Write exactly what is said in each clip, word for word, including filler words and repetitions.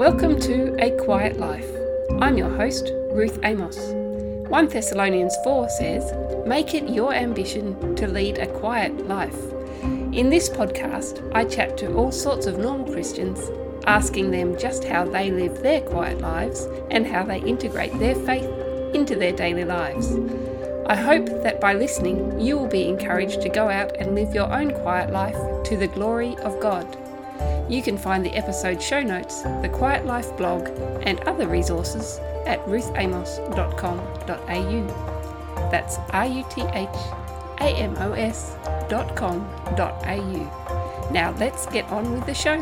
Welcome to A Quiet Life. I'm your host, Ruth Amos. First Thessalonians four says, "Make it your ambition to lead a quiet life." In this podcast, I chat to all sorts of normal Christians, asking them just how they live their quiet lives and how they integrate their faith into their daily lives. I hope that by listening, you will be encouraged to go out and live your own quiet life to the glory of God. You can find the episode show notes, the Quiet Life blog, and other resources at ruth amos dot com dot a u. That's R U T H A M O S dot com dot a u. Now let's get on with the show.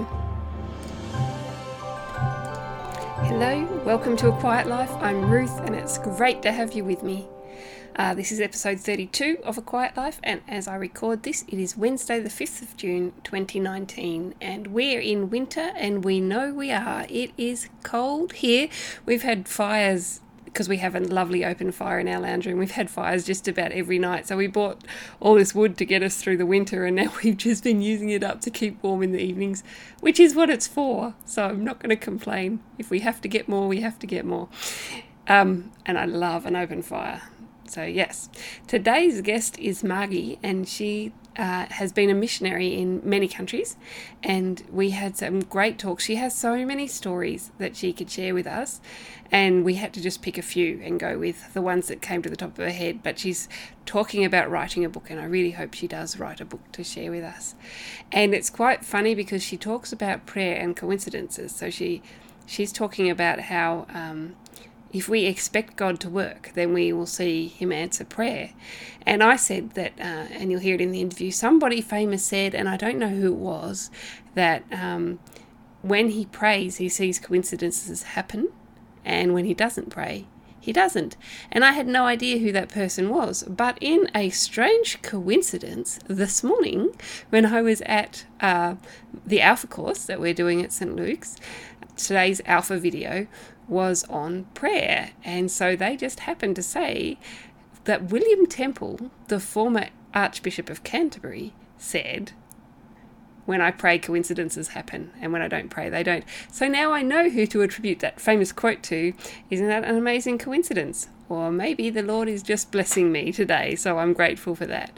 Hello, welcome to A Quiet Life. I'm Ruth and it's great to have you with me. Uh, this is episode thirty-two of A Quiet Life, and as I record this, it is Wednesday the fifth of June twenty nineteen, and we're in winter, and we know we are. It is cold here. We've had fires, because we have a lovely open fire in our lounge room. We've had fires just about every night, so we bought all this wood to get us through the winter, and now we've just been using it up to keep warm in the evenings, which is what it's for, so I'm not going to complain. If we have to get more, we have to get more. Um, and I love an open fire. So yes, today's guest is Margie, and she uh, has been a missionary in many countries, and we had some great talks. She has so many stories that she could share with us, and we had to just pick a few and go with the ones that came to the top of her head. But she's talking about writing a book, and I really hope she does write a book to share with us. And it's quite funny because she talks about prayer and coincidences. So she she's talking about how um, if we expect God to work, then we will see him answer prayer. And I said that, uh, and you'll hear it in the interview, somebody famous said, and I don't know who it was, that um, when he prays, he sees coincidences happen, and when he doesn't pray, he doesn't. And I had no idea who that person was. But in a strange coincidence, this morning, when I was at uh, the Alpha course that we're doing at Saint Luke's, today's Alpha video was on prayer, and so they just happened to say that William Temple, the former Archbishop of Canterbury, said, "When I pray, coincidences happen, and when I don't pray, they don't." So now I know who to attribute that famous quote to. Isn't that an amazing coincidence? Or maybe the Lord is just blessing me today, so I'm grateful for that.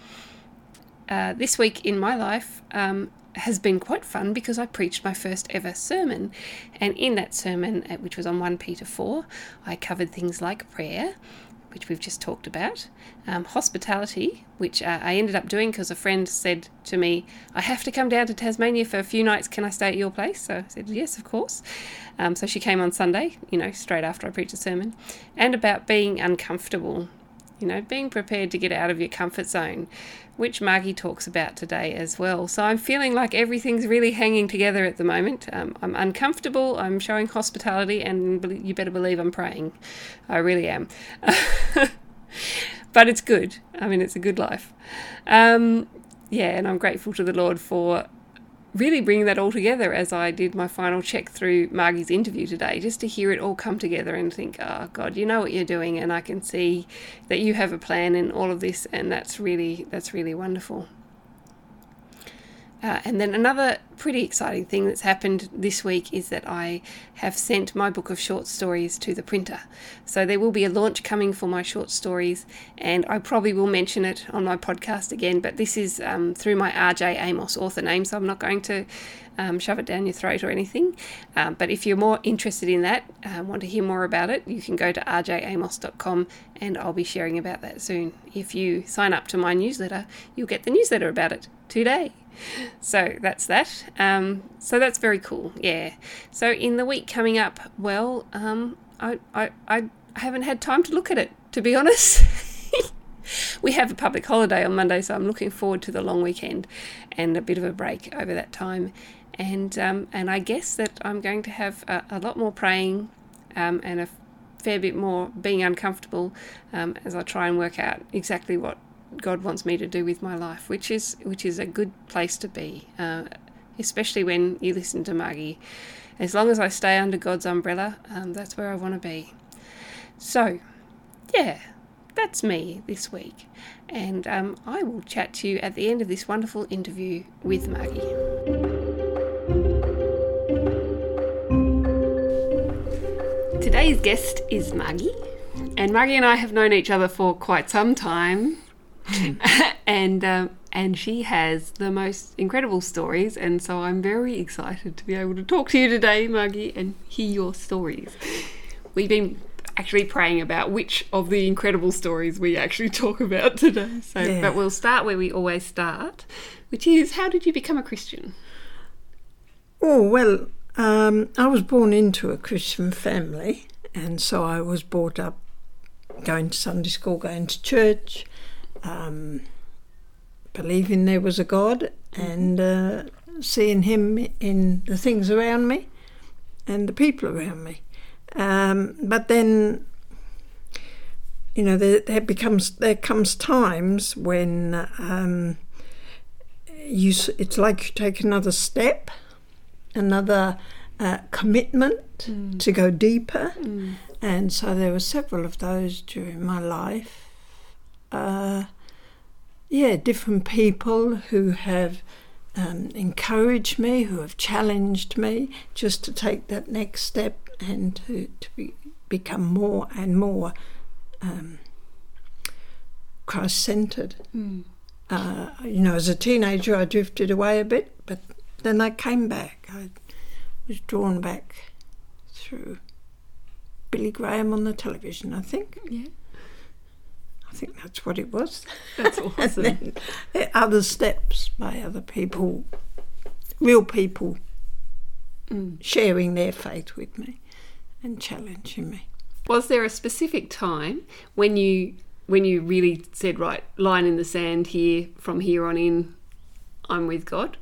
Uh, this week in my life, um, has been quite fun because I preached my first ever sermon, and in that sermon, which was on First Peter four, I covered things like prayer, which we've just talked about, um, hospitality, which uh, I ended up doing because a friend said to me, "I have to come down to Tasmania for a few nights, can I stay at your place?" So I said, yes, of course. Um, so she came on Sunday, you know, straight after I preached the sermon, and about being uncomfortable. You know, being prepared to get out of your comfort zone, which Margie talks about today as well. So I'm feeling like everything's really hanging together at the moment. Um, I'm uncomfortable, I'm showing hospitality, and you better believe I'm praying. I really am. But it's good. I mean, it's a good life. Um, yeah, and I'm grateful to the Lord for really bringing that all together as I did my final check through Margie's interview today, just to hear it all come together and think, oh God, you know what you're doing, and I can see that you have a plan in all of this, and that's really, that's really wonderful. Uh, and then another pretty exciting thing that's happened this week is that I have sent my book of short stories to the printer. So there will be a launch coming for my short stories, and I probably will mention it on my podcast again, but this is um, through my R J Amos author name, so I'm not going to um, shove it down your throat or anything. Um, but if you're more interested in that, uh, want to hear more about it, you can go to r j amos dot com, and I'll be sharing about that soon. If you sign up to my newsletter, you'll get the newsletter about it today. So that's that. Um, so that's very cool. Yeah. So in the week coming up, well, um, I, I, I haven't had time to look at it, to be honest. We have a public holiday on Monday, so I'm looking forward to the long weekend and a bit of a break over that time. And um, and I guess that I'm going to have a, a lot more praying um, and a fair bit more being uncomfortable um, as I try and work out exactly what God wants me to do with my life, which is which is a good place to be, uh, especially when you listen to Margie. As long as I stay under God's umbrella, um, that's where I want to be. So, yeah, that's me this week, and um, I will chat to you at the end of this wonderful interview with Margie. Today's guest is Margie, and Margie and I have known each other for quite some time, and um, and she has the most incredible stories, and so I'm very excited to be able to talk to you today, Margie, and hear your stories. We've been actually praying about which of the incredible stories we actually talk about today, so Yeah. but we'll start where we always start, which is, how did you become a Christian? Oh, well, um, I was born into a Christian family, and so I was brought up going to Sunday school, going to church, um, believing there was a God, and uh, seeing him in the things around me and the people around me. Um, but then, you know, there, there becomes there comes times when um, you it's like you take another step, another uh, commitment Mm. to go deeper, Mm. and so there were several of those during my life. Uh, yeah, different people who have um, encouraged me, who have challenged me just to take that next step and to, to be, become more and more um, Christ-centred. Mm. Uh, you know, as a teenager I drifted away a bit, but then I came back. I was drawn back through Billy Graham on the television, I think. Yeah, I think that's what it was. that's And awesome. then other steps by other people, real people, Mm. sharing their faith with me and challenging me. Was there a specific time when you when you really said, right, line in the sand here, from here on in, I'm with God?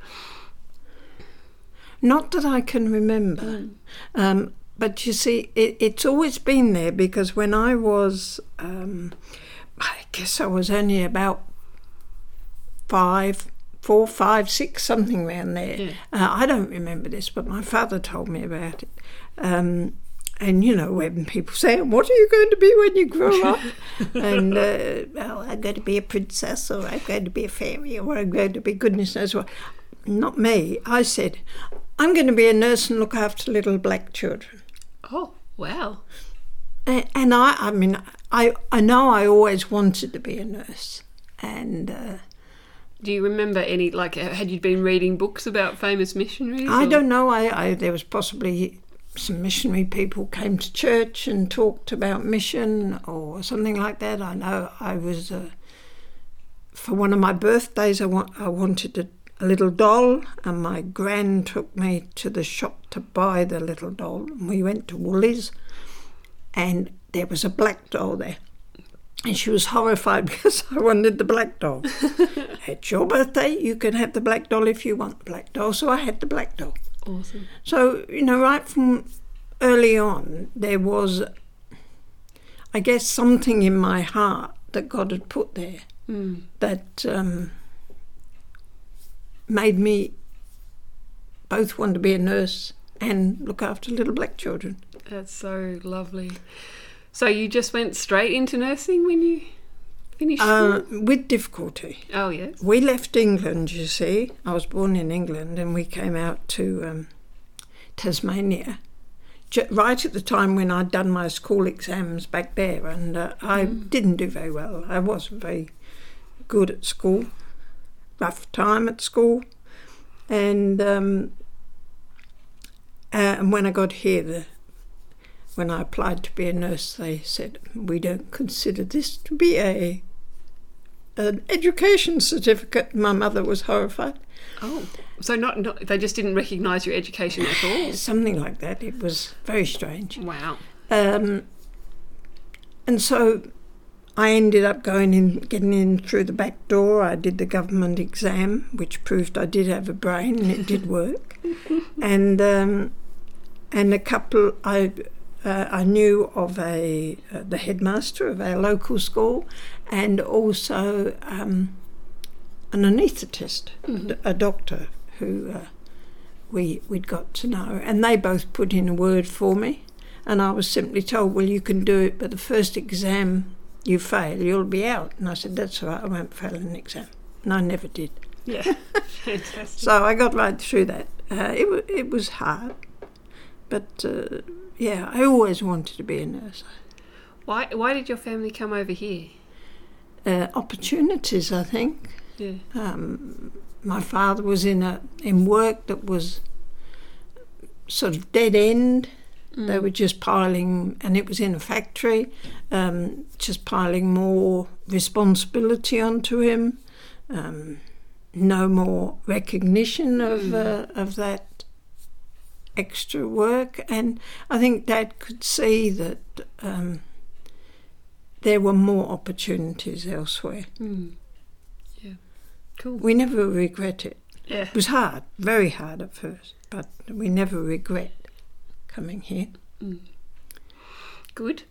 Not that I can remember. Mm. Um, but you see, it, it's always been there, because when I was, um, I guess I was only about five, four, five, six, something around there. Yeah. Uh, I don't remember this, but my father told me about it. Um, and, you know, when people say, what are you going to be when you grow up? and, uh, well, I'm going to be a princess, or I'm going to be a fairy, or I'm going to be goodness knows what. Not me. I said, I'm going to be a nurse and look after little black children. Oh, wow. And, and I, I mean, I, I know I always wanted to be a nurse. And uh, Do you remember any, like, had you been reading books about famous missionaries? I or- don't know, I, I there was possibly some missionary people came to church and talked about mission or something like that. I know I was, uh, for one of my birthdays, I, want, I wanted a, a little doll, and my gran took me to the shop to buy the little doll. And we went to Woolies, and there was a black doll there. And she was horrified because I wanted the black doll. It's your birthday, you can have the black doll if you want the black doll. So I had the black doll. Awesome. So, you know, right from early on, there was, I guess, something in my heart that God had put there Mm. that um, made me both want to be a nurse and look after little black children. That's so lovely. So you just went straight into nursing when you finished Uh, school? with difficulty. Oh, yes. We left England, you see. I was born in England, and we came out to um, Tasmania J- right at the time when I'd done my school exams back there, and uh, I Mm. didn't do very well. I wasn't very good at school, rough time at school, and um, uh, and when I got here, the, when I applied to be a nurse, they said, we don't consider this to be a an education certificate. My mother was horrified. Oh, so not, not they just didn't recognise your education at all? Something like that. It was very strange. Wow. Um, and so I ended up going in, getting in through the back door. I did the government exam, which proved I did have a brain, and it did work. and um, and a couple, I uh, I knew of a uh, the headmaster of our local school, and also um, an anaesthetist, Mm-hmm. a doctor who uh, we we'd got to know, and they both put in a word for me. And I was simply told, well, you can do it, but the first exam you fail, you'll be out. And I said, that's all right, I won't fail an exam. And I never did. Yeah. Fantastic. So I got right through that. Uh, it, w- it was hard, but uh, yeah, I always wanted to be a nurse. Why Why did your family come over here? Uh, opportunities, I think. Yeah. Um, my father was in a in work that was sort of dead end. Mm. They were just piling, and it was in a factory, um, just piling more responsibility onto him. Um, no more recognition of Mm. uh, of that extra work, and I think Dad could see that um, there were more opportunities elsewhere. Mm. Yeah. Cool. We never regret it. Yeah. It was hard, very hard at first, but we never regret coming here. Mm. Good.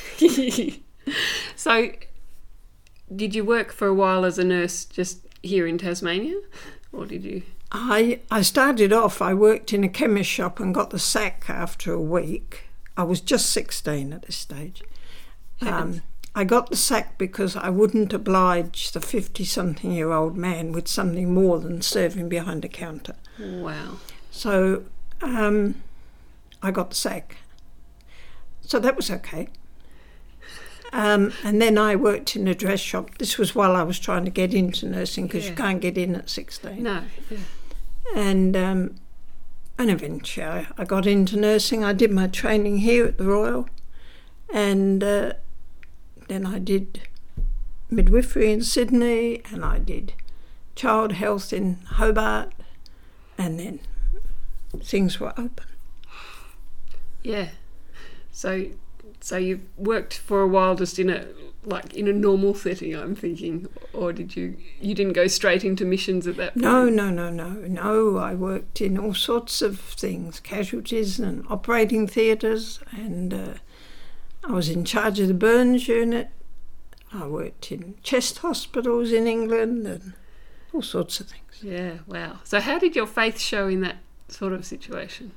So, did you work for a while as a nurse just here in Tasmania, or did you? I I started off, I worked in a chemist shop and got the sack after a week. I was just sixteen at this stage. Um, I got the sack because I wouldn't oblige the fifty-something-year-old man with something more than serving behind a counter. Wow. So um, I got the sack. So that was okay. Um, and then I worked in a dress shop. This was while I was trying to get into nursing, because Yeah. you can't get in at sixteen. No. Yeah. And um, and eventually I, I got into nursing. I did my training here at the Royal, and uh, then I did midwifery in Sydney, and I did child health in Hobart, and then things were open. Yeah. So, so you worked for a while just in a like in a normal setting, I'm thinking, or did you? You didn't go straight into missions at that point? No, no, no, no, no. I worked in all sorts of things, casualties and operating theatres, and uh, I was in charge of the burns unit. I worked in chest hospitals in England and all sorts of things. Yeah. Wow. So, how did your faith show in that sort of situation?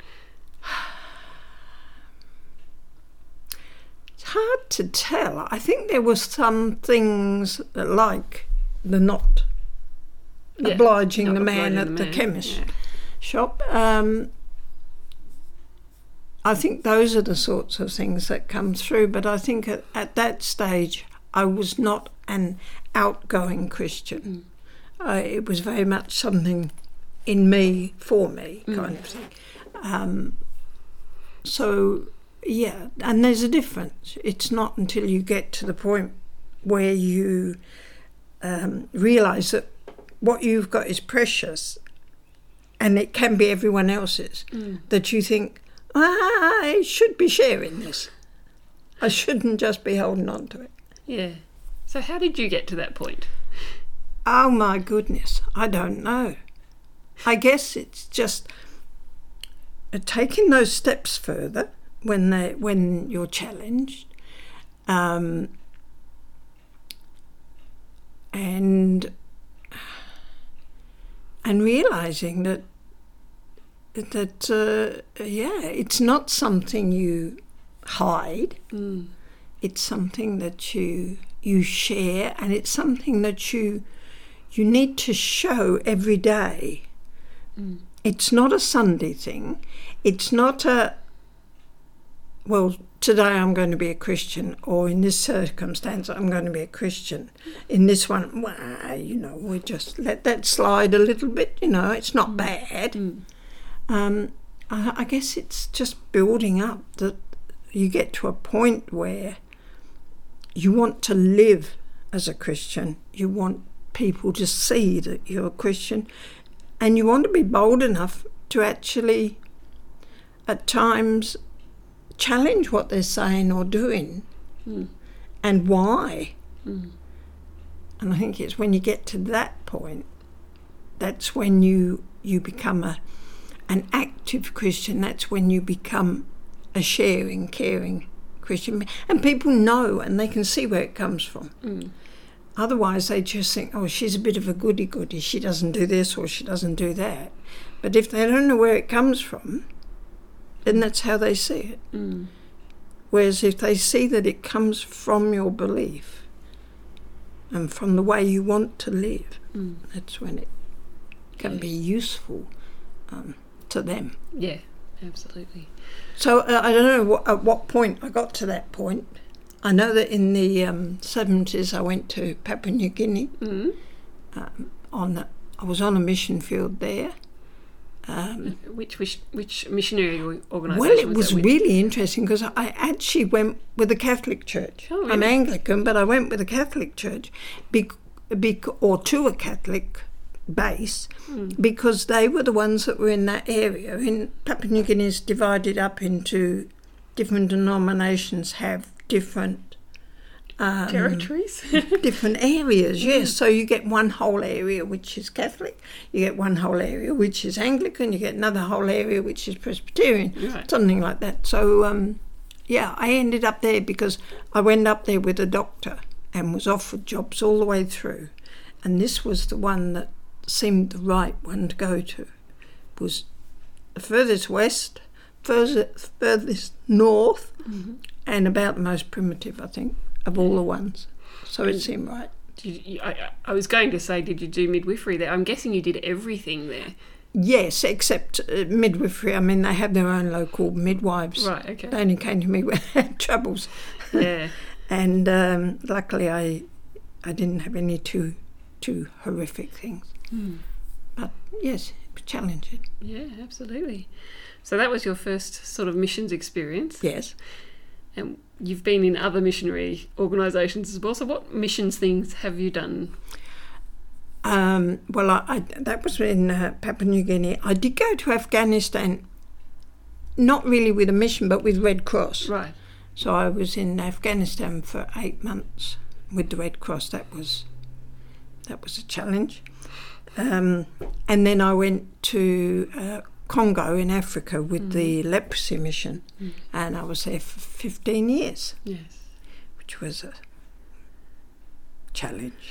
It's hard to tell. I think there were some things like the not Yeah, obliging not the man obliging at the the man, chemist yeah. shop. Um, I think those are the sorts of things that come through. But I think at, at that stage, I was not an outgoing Christian. Mm. Uh, it was very much something in me, for me, Mm. kind of thing. Um, so, yeah, and there's a difference. It's not until you get to the point where you um, realise that what you've got is precious and it can be everyone else's, Mm. that you think, I should be sharing this. I shouldn't just be holding on to it. Yeah. So, how did you get to that point? Oh my goodness, I don't know. I guess it's just uh, taking those steps further when they when you're challenged, um, and and realizing that that uh, yeah, it's not something you hide. Mm. It's something that you you share, and it's something that you you need to show every day. Mm. It's not a Sunday thing. It's not a, well, today I'm going to be a Christian, or in this circumstance I'm going to be a Christian. In this one, well, you know, we just let that slide a little bit, you know, it's not bad. Mm. Um, I, I guess it's just building up that you get to a point where you want to live as a Christian. You want people to see that you're a Christian, and you want to be bold enough to actually at times challenge what they're saying or doing, Mm. and why. Mm. And I think it's when you get to that point, that's when you you become a an active Christian. That's when you become a sharing, caring Christian, and people know and they can see where it comes from. Mm. Otherwise, they just think, oh, she's a bit of a goody-goody. She doesn't do this or she doesn't do that. But if they don't know where it comes from, then that's how they see it. Mm. Whereas if they see that it comes from your belief and from the way you want to live, Mm. that's when it can Yeah. be useful um, to them. Yeah, absolutely. So uh, I don't know what, at what point I got to that point. I know that in the um, seventies I went to Papua New Guinea. Mm-hmm. Um, on the, I was on a mission field there. Um, which, which which missionary organisation? Well, it was, was that with? really interesting because I actually went with the Catholic Church. Oh, really? I'm Anglican, but I went with the Catholic Church, bec- bec- or to a Catholic base, mm. because they were the ones that were in that area. In Papua New Guinea is divided up into different denominations, have different um, territories, different areas. Yes, so you get one whole area which is Catholic, you get one whole area which is Anglican, you get another whole area which is Presbyterian, right. something like that. So um, yeah, I ended up there because I went up there with a doctor and was offered jobs all the way through, and this was the one that seemed the right one to go to. It was the furthest west, furthest, furthest north, mm-hmm. and about the most primitive, I think, of all the ones. So it seemed right. Did you, I, I was going to say, did you do midwifery there? I'm guessing you did everything there. Yes, except uh, midwifery. I mean, they have their own local midwives. Right, okay. They only came to me when they had troubles. Yeah. And um, luckily I I didn't have any too, too horrific things. Mm. But yes, it was challenging. Yeah, absolutely. So that was your first sort of missions experience. Yes. And you've been in other missionary organisations as well. So what missions things have you done? Um, well, I, I, that was in uh, Papua New Guinea. I did go to Afghanistan, not really with a mission, but with Red Cross. Right. So I was in Afghanistan for eight months with the Red Cross. That was that was a challenge. Um, and then I went to uh, Congo in Africa with mm. the leprosy mission, mm. and I was there for fifteen years. Yes. Which was a challenge.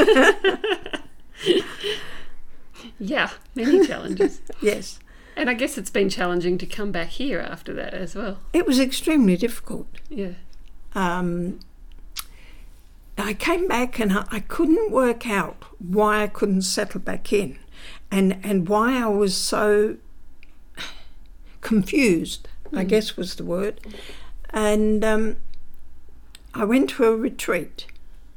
Yeah, many challenges. Yes. And I guess it's been challenging to come back here after that as well. It was extremely difficult. Yeah. Um, I came back and I, I couldn't work out why I couldn't settle back in, and, and why I was so confused, mm. I guess was the word. And um, I went to a retreat,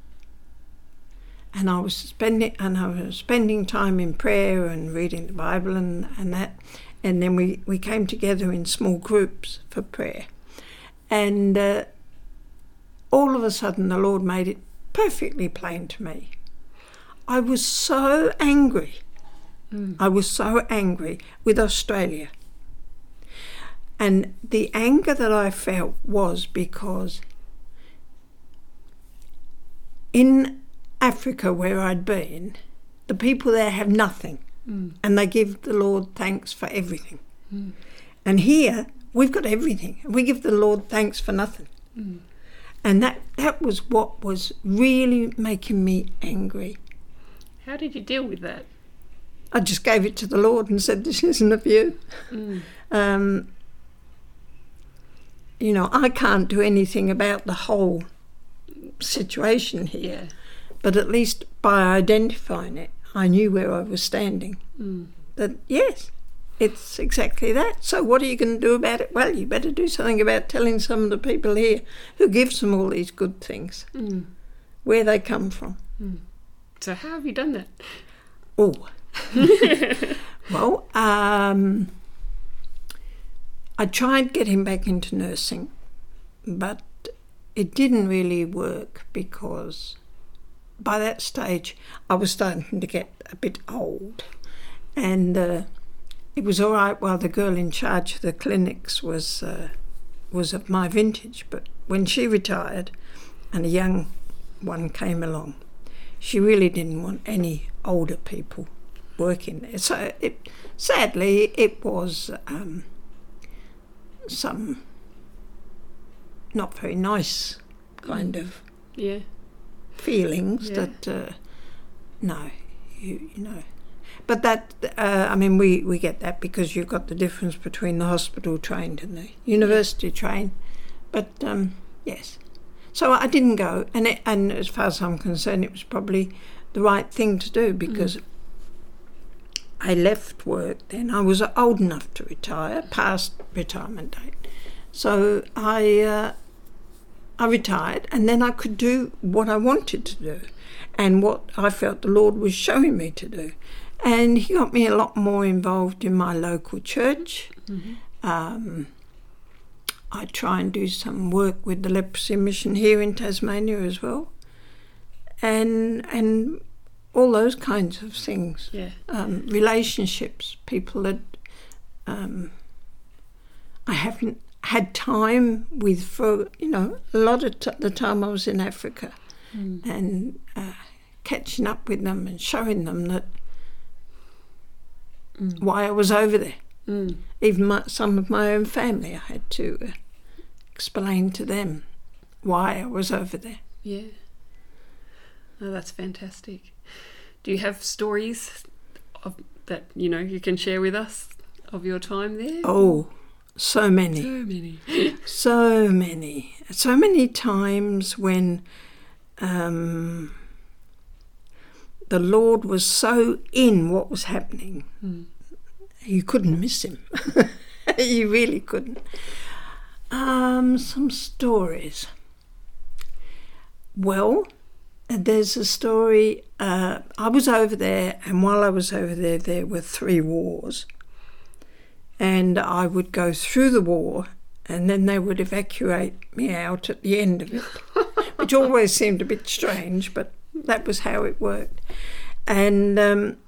and I was spending and I was spending time in prayer and reading the Bible and, and that, and then we, we came together in small groups for prayer, and uh, all of a sudden the Lord made it perfectly plain to me. I was so angry. Mm. I was so angry with Australia. And the anger that I felt was because in Africa, where I'd been, the people there have nothing, mm. and they give the Lord thanks for everything. Mm. And here, we've got everything, and we give the Lord thanks for nothing. Mm. And that, that was what was really making me angry. How did you deal with that? I just gave it to the Lord and said, this isn't of you. Mm. Um, you know, I can't do anything about the whole situation here. Yeah. But at least by identifying it, I knew where I was standing. Mm. That, yes, it's exactly that. So what are you going to do about it? Well, you better do something about telling some of the people here who gives them all these good things, mm. where they come from. Mm. So how have you done that? Oh, well, um, I tried getting back into nursing, but it didn't really work because by that stage I was starting to get a bit old, and uh, it was all right while the girl in charge of the clinics was uh, was of my vintage, but when she retired and a young one came along, she really didn't want any older people working there. So it, sadly it was um, some not very nice kind mm. of yeah. feelings yeah. that uh, no, you, you know. But that, uh, I mean, we, we get that because you've got the difference between the hospital trained and the university trained. But um, yes, so I didn't go, and it, and as far as I'm concerned, it was probably the right thing to do because mm. I left work then. I was old enough to retire, past retirement date. So I uh, I retired, and then I could do what I wanted to do and what I felt the Lord was showing me to do. And he got me a lot more involved in my local church. Mm-hmm. Um, I try and do some work with the Leprosy Mission here in Tasmania as well. And and all those kinds of things. Yeah. Um, relationships, people that um, I haven't had time with for, you know, a lot of t- the time I was in Africa. Mm. And uh, catching up with them and showing them that mm. why I was over there. Mm. Even my, some of my own family, I had to uh, explain to them why I was over there. Yeah. Oh, that's fantastic. Do you have stories of, that, you know, you can share with us of your time there? Oh, so many. So many. so many. So many times when um, the Lord was so in what was happening, mm. you couldn't miss him. You really couldn't. Um, some stories. Well, there's a story, uh, I was over there, and while I was over there, there were three wars. And I would go through the war, and then they would evacuate me out at the end of it, which always seemed a bit strange, but that was how it worked. And, um,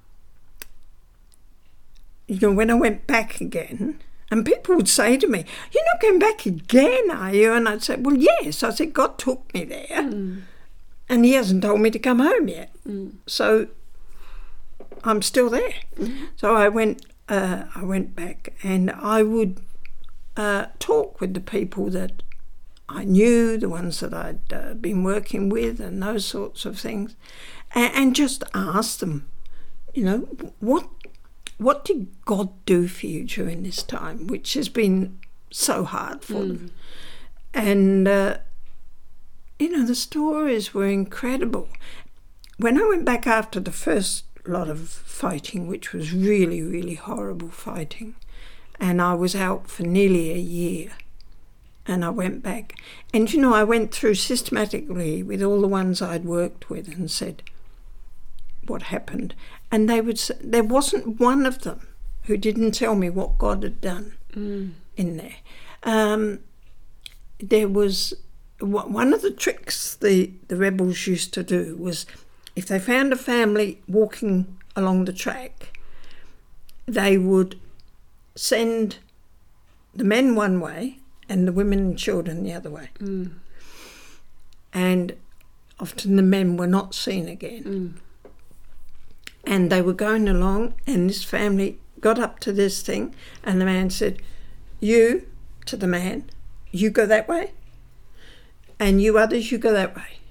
you know, when I went back again, and people would say to me, "You're not going back again, are you?" And I'd say, "Well, yes." I said, "God took me there. Mm. And he hasn't told me to come home yet. Mm. So I'm still there." Mm. So I went uh, I went back, and I would uh, talk with the people that I knew, the ones that I'd uh, been working with and those sorts of things, and, and just ask them, you know, what what did God do for you during this time, which has been so hard for mm. them? And uh, you know, the stories were incredible. When I went back after the first lot of fighting, which was really, really horrible fighting, and I was out for nearly a year, and I went back. And, you know, I went through systematically with all the ones I'd worked with and said what happened. And they would say, there wasn't one of them who didn't tell me what God had done mm. in there. Um, there was... One of the tricks the, the rebels used to do was, if they found a family walking along the track, they would send the men one way and the women and children the other way. Mm. And often the men were not seen again. Mm. And they were going along, and this family got up to this thing, and the man said, "You," to the man, "you go that way. And you others, you go that way."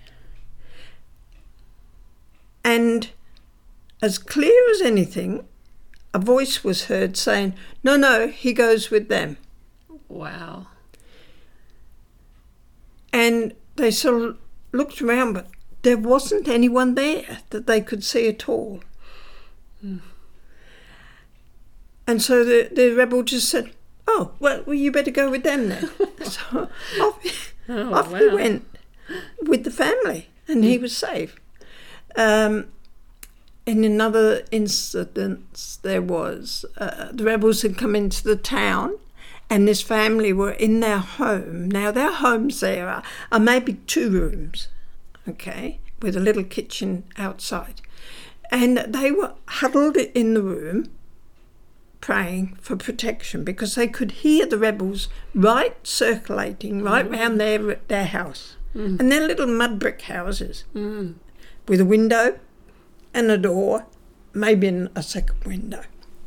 And as clear as anything, a voice was heard saying, "No, no, he goes with them." Wow. And they sort of looked around, but there wasn't anyone there that they could see at all. Mm. And so the, the rebel just said, "Oh, well, well, you better go with them then." So off, oh, off wow. he went with the family, and he was safe. Um, in another incident, there was uh, the rebels had come into the town, and this family were in their home. Now, their homes there are, are maybe two rooms, okay, with a little kitchen outside. And they were huddled in the room, praying for protection, because they could hear the rebels right circulating right mm. round their their house. Mm. And they're little mud brick houses mm. with a window and a door, maybe a second window.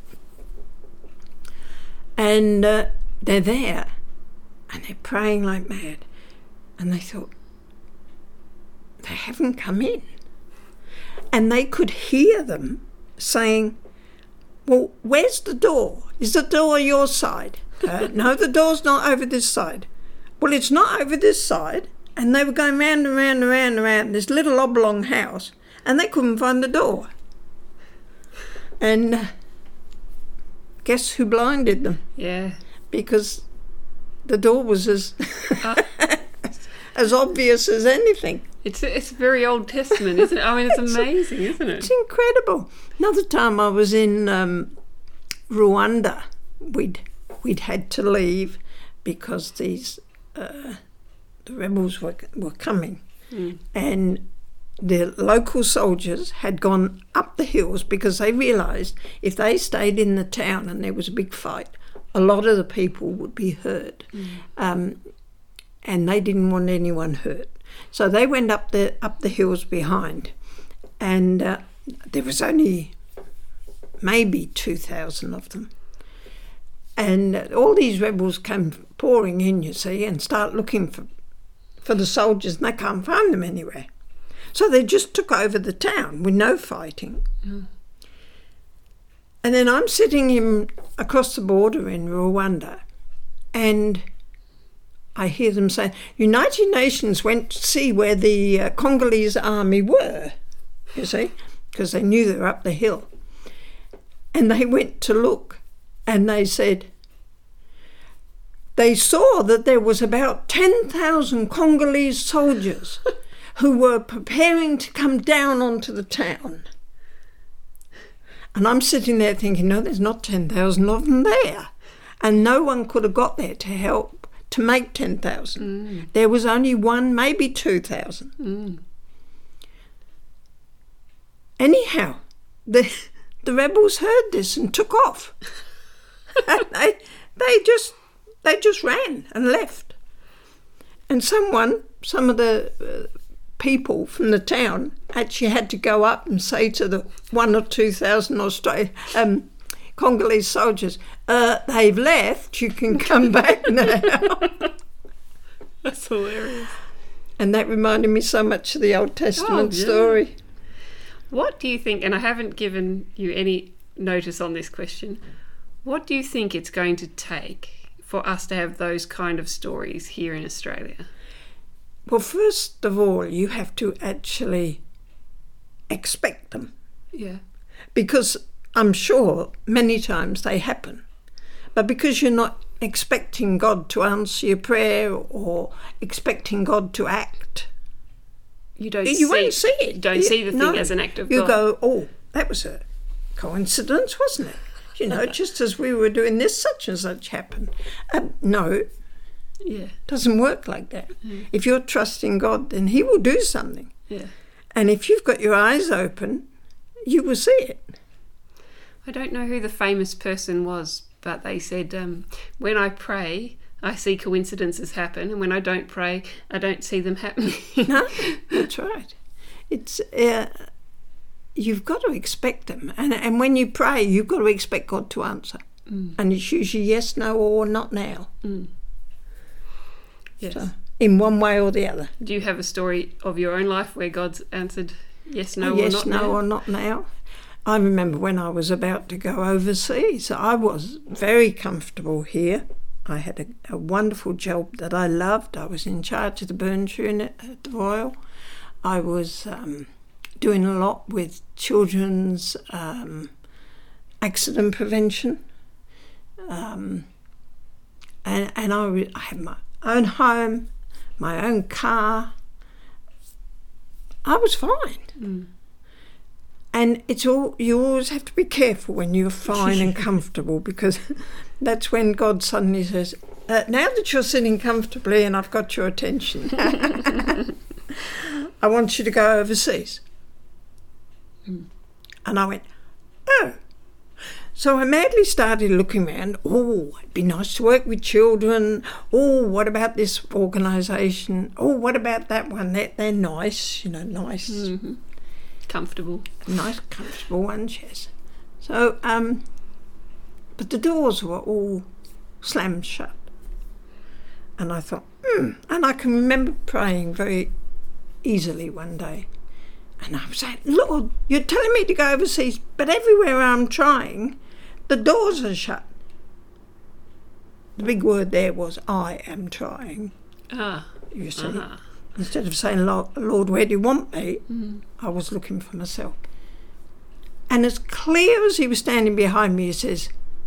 And uh, they're there, and they're praying like mad. And they thought, they haven't come in. And they could hear them saying, "Well, where's the door? Is the door your side?" Uh, "No, the door's not over this side." "Well, it's not over this side." And they were going round and round and round and round this little oblong house, and they couldn't find the door. And uh, guess who blinded them? Yeah. Because the door was as Uh, as obvious as anything. it's it's very Old Testament, isn't it? I mean, it's amazing, isn't it? It's incredible. Another time I was in um, Rwanda, we'd we'd had to leave because these uh, the rebels were were coming, Mm. and the local soldiers had gone up the hills because they realised if they stayed in the town and there was a big fight, a lot of the people would be hurt, Mm. um, and they didn't want anyone hurt. So they went up the up the hills behind, and uh, there was only maybe two thousand of them. And uh, all these rebels came pouring in, you see, and start looking for, for the soldiers, and they can't find them anywhere. So they just took over the town with no fighting. Mm. And then I'm sitting in across the border in Rwanda, and I hear them say, United Nations went to see where the uh, Congolese army were, you see, because they knew they were up the hill. And they went to look, and they said they saw that there was about ten thousand Congolese soldiers who were preparing to come down onto the town. And I'm sitting there thinking, no, there's not ten thousand of them there. And no one could have got there to help to make ten thousand. Mm. There was only one, maybe two thousand. Mm. Anyhow, the the rebels heard this and took off. And they they just they just ran and left. And someone, some of the uh, people from the town actually had to go up and say to the one or two thousand Australian um, Congolese soldiers, uh, they've left, you can come back now. That's hilarious. And that reminded me so much of the Old Testament Oh, yeah. story. What do you think, and I haven't given you any notice on this question, what do you think it's going to take for us to have those kind of stories here in Australia? Well, first of all, you have to actually expect them, Yeah. because I'm sure many times they happen. But because you're not expecting God to answer your prayer or expecting God to act, You don't you see, won't see it. You don't You- see the no. thing as an act of You God. go, oh, that was a coincidence, wasn't it? You know, just as we were doing this, such and such happened. Um, no, Yeah. doesn't work like that. Mm. If you're trusting God, then He will do something. Yeah. And if you've got your eyes open, you will see it. I don't know who the famous person was, but they said, um, when I pray, I see coincidences happen, and when I don't pray, I don't see them happening. No, that's right. It's uh, you've got to expect them, and and when you pray, you've got to expect God to answer, Mm. and it's usually yes, no, or not now. Mm. Yes. So, in one way or the other. Do you have a story of your own life where God's answered yes, no, Oh, or yes, not no, now? or not now. I remember when I was about to go overseas, I was very comfortable here. I had a, a wonderful job that I loved. I was in charge of the burns unit at the Royal. I was um, doing a lot with children's um, accident prevention. Um, and and I, re- I had my own home, my own car. I was fine. Mm. And it's all, you always have to be careful when you're fine and comfortable, because that's when God suddenly says, uh, now that you're sitting comfortably and I've got your attention, I want you to go overseas. Mm. And I went, oh. So I madly started looking around. Oh, it'd be nice to work with children. Oh, what about this organisation? Oh, what about that one? They're, they're nice, you know, nice. Mm-hmm. Comfortable. Nice, comfortable ones, yes. So, um, but the doors were all slammed shut. And I thought, hmm. And I can remember praying very easily one day. And I was saying, Lord, you're telling me to go overseas, but everywhere I'm trying, the doors are shut. The big word there was, I am trying, Ah. you see. Uh-huh. Instead of saying, Lord, where do you want me? Mm. I was looking for myself. And as clear as he was standing behind me, he says,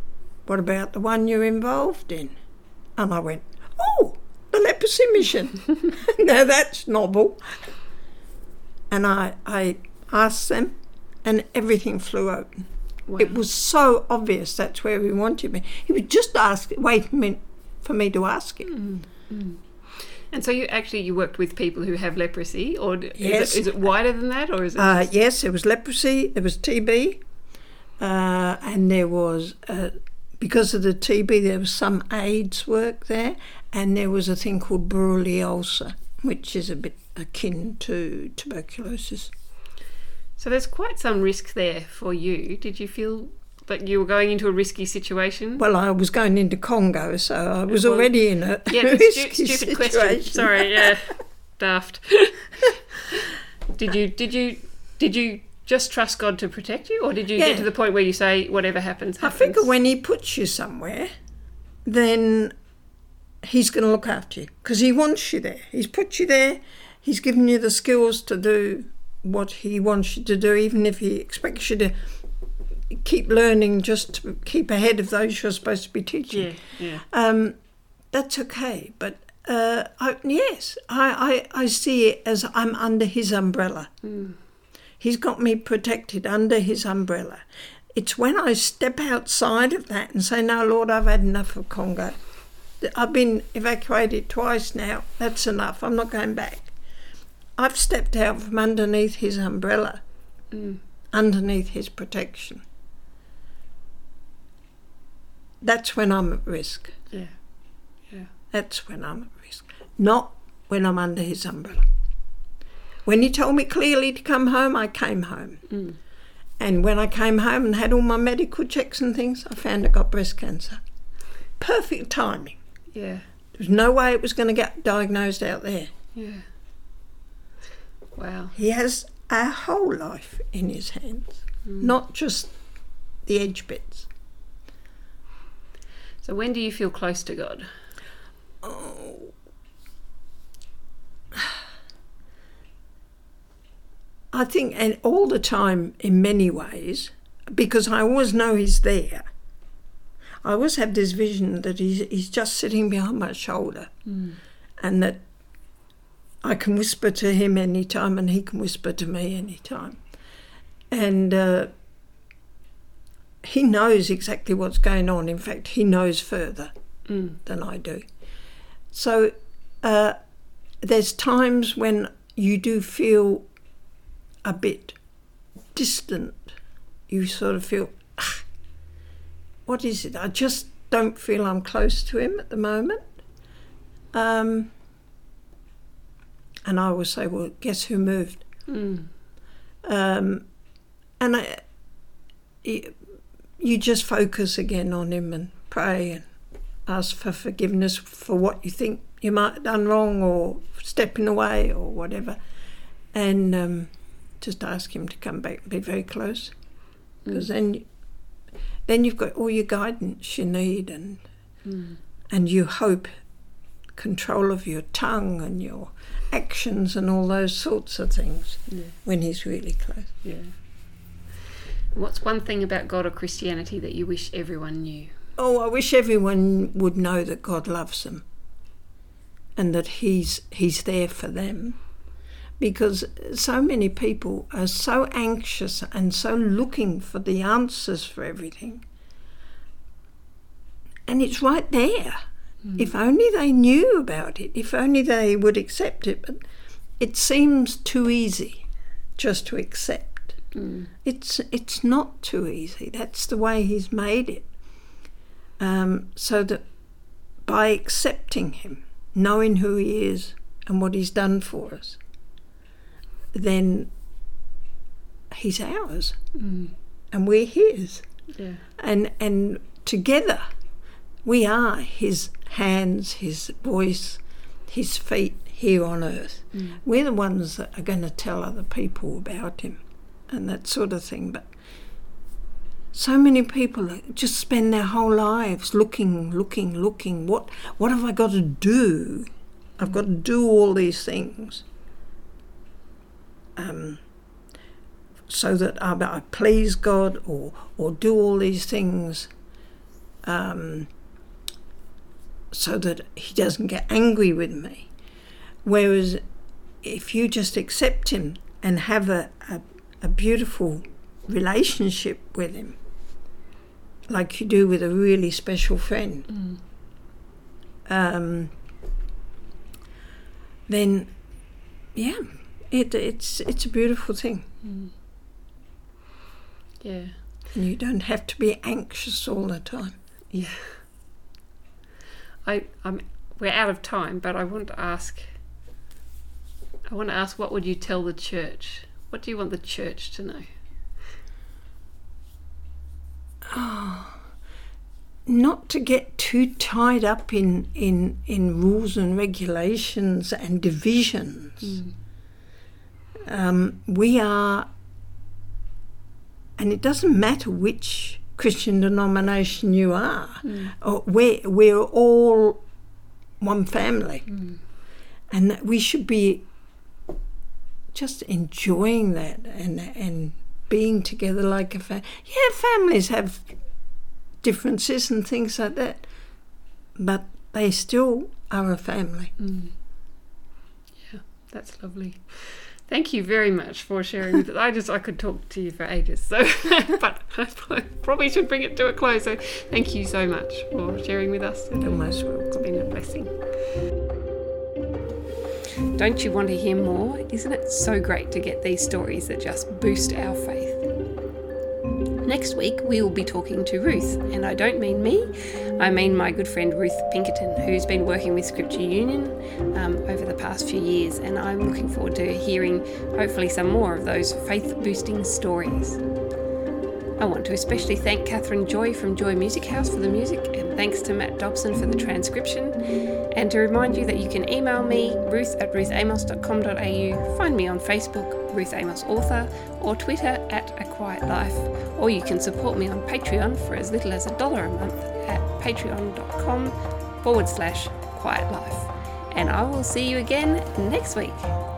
what about the one you're involved in? And I went, oh, the leprosy mission. Now that's novel. And I, I asked them, and everything flew open. Wow. It was so obvious that's where he wanted me. He would just ask, wait a minute for me to ask him. Mm, mm. And so you actually you worked with people who have leprosy, or yes. is, it, is it wider than that, or is it? Uh, yes, there was leprosy, there was T B, uh, and there was uh, because of the T B, there was some AIDS work there, and there was a thing called borreliosa, which is a bit akin to tuberculosis. So there's quite some risk there for you. Did you feel that you were going into a risky situation? Well, I was going into Congo, so I was well, already in a yeah, risky stu- stupid situation. Question. Sorry, yeah, daft. did you did you did you just trust God to protect you, or did you yeah. get to the point where you say whatever happens happens? I figure when He puts you somewhere, then He's going to look after you because He wants you there. He's put you there. He's given you the skills to do what He wants you to do, even if He expects you to keep learning just to keep ahead of those you're supposed to be teaching. Yeah, yeah. Um, that's okay. But uh, I, yes, I, I, I see it as I'm under His umbrella. Mm. He's got me protected under His umbrella. It's when I step outside of that and say, no, Lord, I've had enough of Congo. I've been evacuated twice now. That's enough. I'm not going back. I've stepped out from underneath His umbrella, mm. underneath His protection. That's when I'm at risk. Yeah, yeah. That's when I'm at risk. Not when I'm under His umbrella. When He told me clearly to come home, I came home. Mm. And when I came home and had all my medical checks and things, I found I got breast cancer. Perfect timing. Yeah. There was no way it was going to get diagnosed out there. Yeah. Wow. He has our whole life in His hands, mm. not just the edge bits. So when do you feel close to God? Oh. I think, and all the time in many ways, because I always know He's there. I always have this vision that He's, he's just sitting behind my shoulder, mm. and that I can whisper to Him anytime and He can whisper to me anytime. And uh, He knows exactly what's going on. In fact, He knows further mm. than I do. So uh, there's times when you do feel a bit distant. You sort of feel, ah, what is it? I just don't feel I'm close to Him at the moment. Um, and I will say, well, guess who moved? Mm. Um, and I, you just focus again on Him and pray and ask for forgiveness for what you think you might have done wrong or stepping away or whatever. And um, just ask Him to come back and be very close. Because mm. then, then you've got all your guidance you need, and mm. and you hope control of your tongue and your actions and all those sorts of things yeah. when He's really close. Yeah. What's one thing about God or Christianity that you wish everyone knew? Oh, I wish everyone would know that God loves them and that He's He's there for them. Because so many people are so anxious and so looking for the answers for everything. And it's right there. Mm. If only they knew about it, if only they would accept it. But it seems too easy just to accept. Mm. It's it's not too easy. That's the way He's made it. Um, so that by accepting Him, knowing who He is and what He's done for us, then He's ours, mm. and we're His. Yeah. And and together we are His hands, His voice, His feet here on earth. Mm. We're the ones that are going to tell other people about Him and that sort of thing. But so many people just spend their whole lives looking, looking, looking. What what have I got to do? I've got to do all these things. Um, so that I, I please God, or or do all these things um, so that he doesn't get angry with me. Whereas if you just accept him and have a, a, a beautiful relationship with him, like you do with a really special friend, mm. um, then, yeah, it, it's it's a beautiful thing. Mm. Yeah. And you don't have to be anxious all the time. Yeah. I, I'm, we're out of time, but I want to ask, I want to ask, what would you tell the church? What do you want the church to know? Oh, not to get too tied up in, in, in rules and regulations and divisions. Mm. Um, we are, and it doesn't matter which Christian denomination you are, mm. or we're, we're all one family. Mm. And that we should be just enjoying that and and being together like a family. Yeah, families have differences and things like that, but they still are a family. Mm. Yeah, that's lovely. Thank you very much for sharing with us. I just I could talk to you for ages, so but I probably should bring it to a close. So thank you so much for sharing with us. You're most welcome. It's been a blessing. Don't you want to hear more? Isn't it so great to get these stories that just boost our faith? Next week we will be talking to Ruth, and I don't mean me, I mean my good friend Ruth Pinkerton, who's been working with Scripture Union um, over the past few years, and I'm looking forward to hearing hopefully some more of those faith-boosting stories. I want to especially thank Catherine Joy from Joy Music House for the music, and thanks to Matt Dobson for the transcription, and to remind you that you can email me, ruth at ruth amos dot com dot a u, find me on Facebook, Ruth Amos Author, or Twitter at A Quiet Life, or you can support me on Patreon for as little as a dollar a month at patreon.com forward slash quiet life. And I will see you again next week.